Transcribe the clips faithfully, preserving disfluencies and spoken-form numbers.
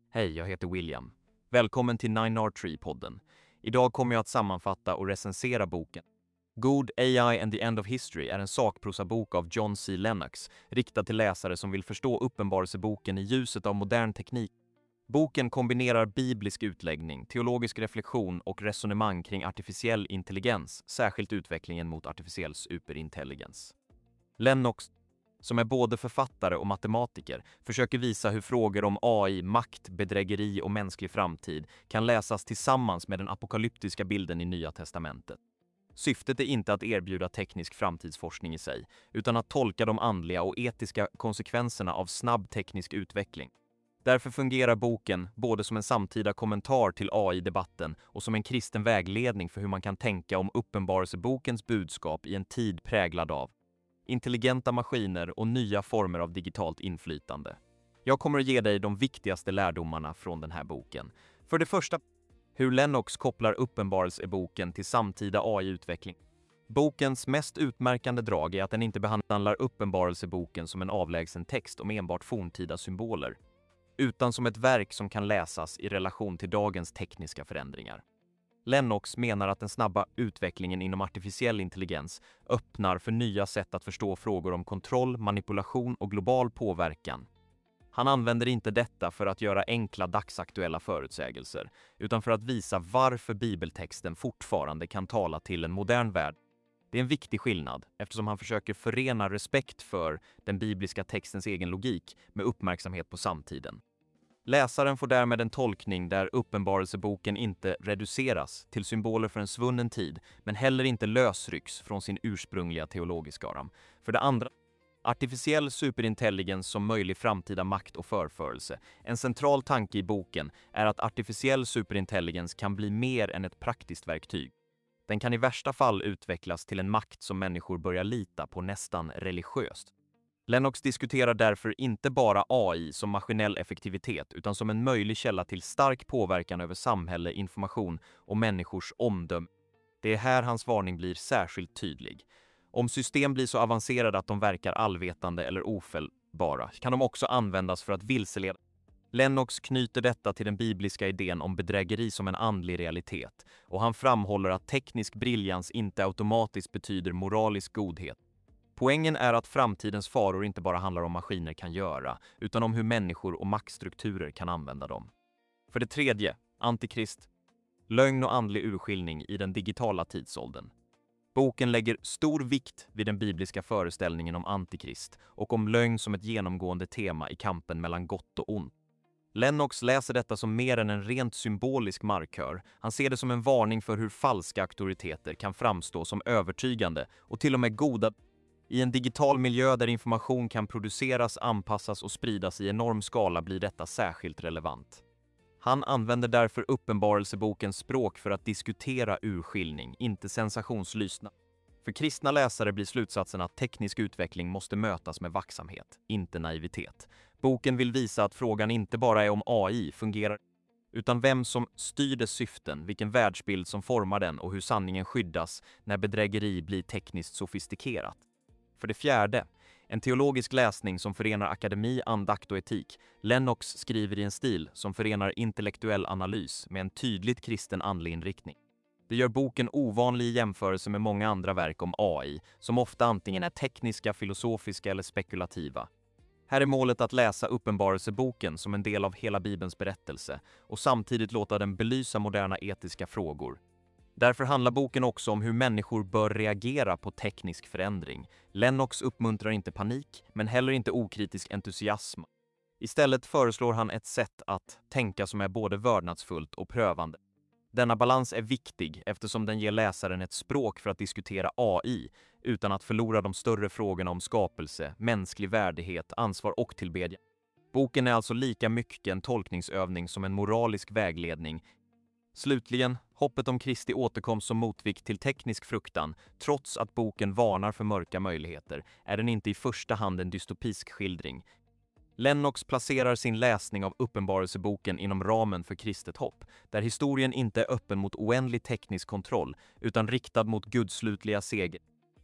Hej, jag heter William. Välkommen till Nine R Tree-podden. Idag kommer jag att sammanfatta och recensera boken. God A I and the End of History är en sakprosabok av John C. Lennox, riktad till läsare som vill förstå uppenbarelseboken i ljuset av modern teknik. Boken kombinerar biblisk utläggning, teologisk reflektion och resonemang kring artificiell intelligens, särskilt utvecklingen mot artificiell superintelligens. Lennox, som är både författare och matematiker, försöker visa hur frågor om A I, makt, bedrägeri och mänsklig framtid kan läsas tillsammans med den apokalyptiska bilden i Nya testamentet. Syftet är inte att erbjuda teknisk framtidsforskning i sig, utan att tolka de andliga och etiska konsekvenserna av snabb teknisk utveckling. Därför fungerar boken både som en samtida kommentar till A I-debatten och som en kristen vägledning för hur man kan tänka om uppenbarelsebokens budskap i en tid präglad av intelligenta maskiner och nya former av digitalt inflytande. Jag kommer att ge dig de viktigaste lärdomarna från den här boken. För det första, hur Lennox kopplar uppenbarelseboken till samtida A I-utveckling. Bokens mest utmärkande drag är att den inte behandlar uppenbarelseboken som en avlägsen text om enbart forntida symboler, utan som ett verk som kan läsas i relation till dagens tekniska förändringar. Lennox menar att den snabba utvecklingen inom artificiell intelligens öppnar för nya sätt att förstå frågor om kontroll, manipulation och global påverkan. Han använder inte detta för att göra enkla dagsaktuella förutsägelser, utan för att visa varför bibeltexten fortfarande kan tala till en modern värld. Det är en viktig skillnad, eftersom han försöker förena respekt för den bibliska textens egen logik med uppmärksamhet på samtiden. Läsaren får därmed en tolkning där uppenbarelseboken inte reduceras till symboler för en svunnen tid, men heller inte lösrycks från sin ursprungliga teologiska ram. För det andra, artificiell superintelligens som möjlig framtida makt och förförelse. En central tanke i boken är att artificiell superintelligens kan bli mer än ett praktiskt verktyg. Den kan i värsta fall utvecklas till en makt som människor börjar lita på nästan religiöst. Lennox diskuterar därför inte bara A I som maskinell effektivitet utan som en möjlig källa till stark påverkan över samhälle, information och människors omdöme. Det är här hans varning blir särskilt tydlig. Om system blir så avancerade att de verkar allvetande eller ofelbara kan de också användas för att vilseleda. Lennox knyter detta till den bibliska idén om bedrägeri som en andlig realitet, och han framhåller att teknisk briljans inte automatiskt betyder moralisk godhet. Poängen är att framtidens faror inte bara handlar om maskiner kan göra, utan om hur människor och maktstrukturer kan använda dem. För det tredje, antikrist, lögn och andlig urskiljning i den digitala tidsåldern. Boken lägger stor vikt vid den bibliska föreställningen om antikrist och om lögn som ett genomgående tema i kampen mellan gott och ont. Lennox läser detta som mer än en rent symbolisk markör. Han ser det som en varning för hur falska auktoriteter kan framstå som övertygande och till och med goda. I en digital miljö där information kan produceras, anpassas och spridas i enorm skala blir detta särskilt relevant. Han använder därför uppenbarelsebokens språk för att diskutera urskiljning, inte sensationslystnad. För kristna läsare blir slutsatsen att teknisk utveckling måste mötas med vacksamhet, inte naivitet. Boken vill visa att frågan inte bara är om A I fungerar, utan vem som styr dess syften, vilken världsbild som formar den och hur sanningen skyddas när bedrägeri blir tekniskt sofistikerat. För det fjärde, en teologisk läsning som förenar akademi, andakt och etik. Lennox skriver i en stil som förenar intellektuell analys med en tydligt kristen andlig inriktning. Det gör boken ovanlig i jämförelse med många andra verk om A I, som ofta antingen är tekniska, filosofiska eller spekulativa. Här är målet att läsa uppenbarelseboken som en del av hela Bibelns berättelse och samtidigt låta den belysa moderna etiska frågor. Därför handlar boken också om hur människor bör reagera på teknisk förändring. Lennox uppmuntrar inte panik, men heller inte okritisk entusiasm. Istället föreslår han ett sätt att tänka som är både vördnadsfullt och prövande. Denna balans är viktig eftersom den ger läsaren ett språk för att diskutera A I utan att förlora de större frågorna om skapelse, mänsklig värdighet, ansvar och tillbedjan. Boken är alltså lika mycket en tolkningsövning som en moralisk vägledning. Slutligen, hoppet om Kristi återkomst som motvikt till teknisk fruktan. Trots att boken varnar för mörka möjligheter är den inte i första hand en dystopisk skildring. Lennox placerar sin läsning av uppenbarelseboken inom ramen för kristet hopp, där historien inte är öppen mot oändlig teknisk kontroll utan riktad mot Guds slutliga seger.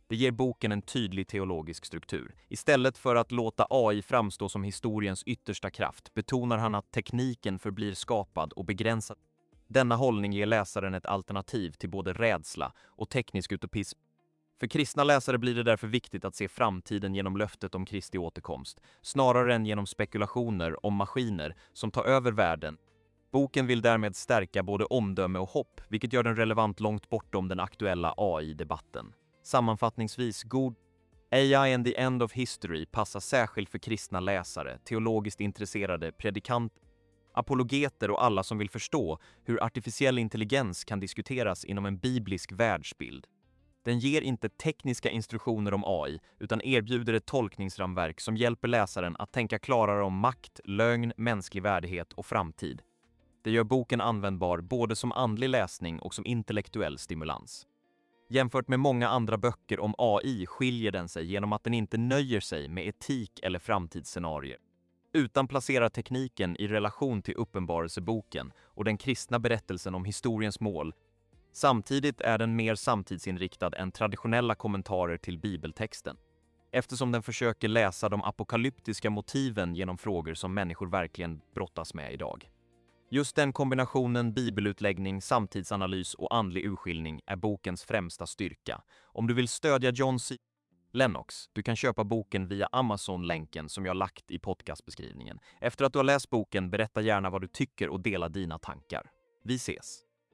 Det ger boken en tydlig teologisk struktur. Istället för att låta A I framstå som historiens yttersta kraft betonar han att tekniken förblir skapad och begränsad. Denna hållning ger läsaren ett alternativ till både rädsla och teknisk utopism. För kristna läsare blir det därför viktigt att se framtiden genom löftet om Kristi återkomst, snarare än genom spekulationer om maskiner som tar över världen. Boken vill därmed stärka både omdöme och hopp, vilket gör den relevant långt bortom den aktuella A I-debatten. Sammanfattningsvis, God A I and the End of History passar särskilt för kristna läsare, teologiskt intresserade, predikanter, apologeter och alla som vill förstå hur artificiell intelligens kan diskuteras inom en biblisk världsbild. Den ger inte tekniska instruktioner om A I utan erbjuder ett tolkningsramverk som hjälper läsaren att tänka klarare om makt, lögn, mänsklig värdighet och framtid. Det gör boken användbar både som andlig läsning och som intellektuell stimulans. Jämfört med många andra böcker om A I skiljer den sig genom att den inte nöjer sig med etik eller framtidsscenarier, utan placerar tekniken i relation till Uppenbarelseboken och den kristna berättelsen om historiens mål. Samtidigt är den mer samtidsinriktad än traditionella kommentarer till bibeltexten, eftersom den försöker läsa de apokalyptiska motiven genom frågor som människor verkligen brottas med idag. Just den kombinationen bibelutläggning, samtidsanalys och andlig urskiljning är bokens främsta styrka. Om du vill stödja John C. Lennox, du kan köpa boken via Amazon-länken som jag lagt i podcastbeskrivningen. Efter att du har läst boken, berätta gärna vad du tycker och dela dina tankar. Vi ses!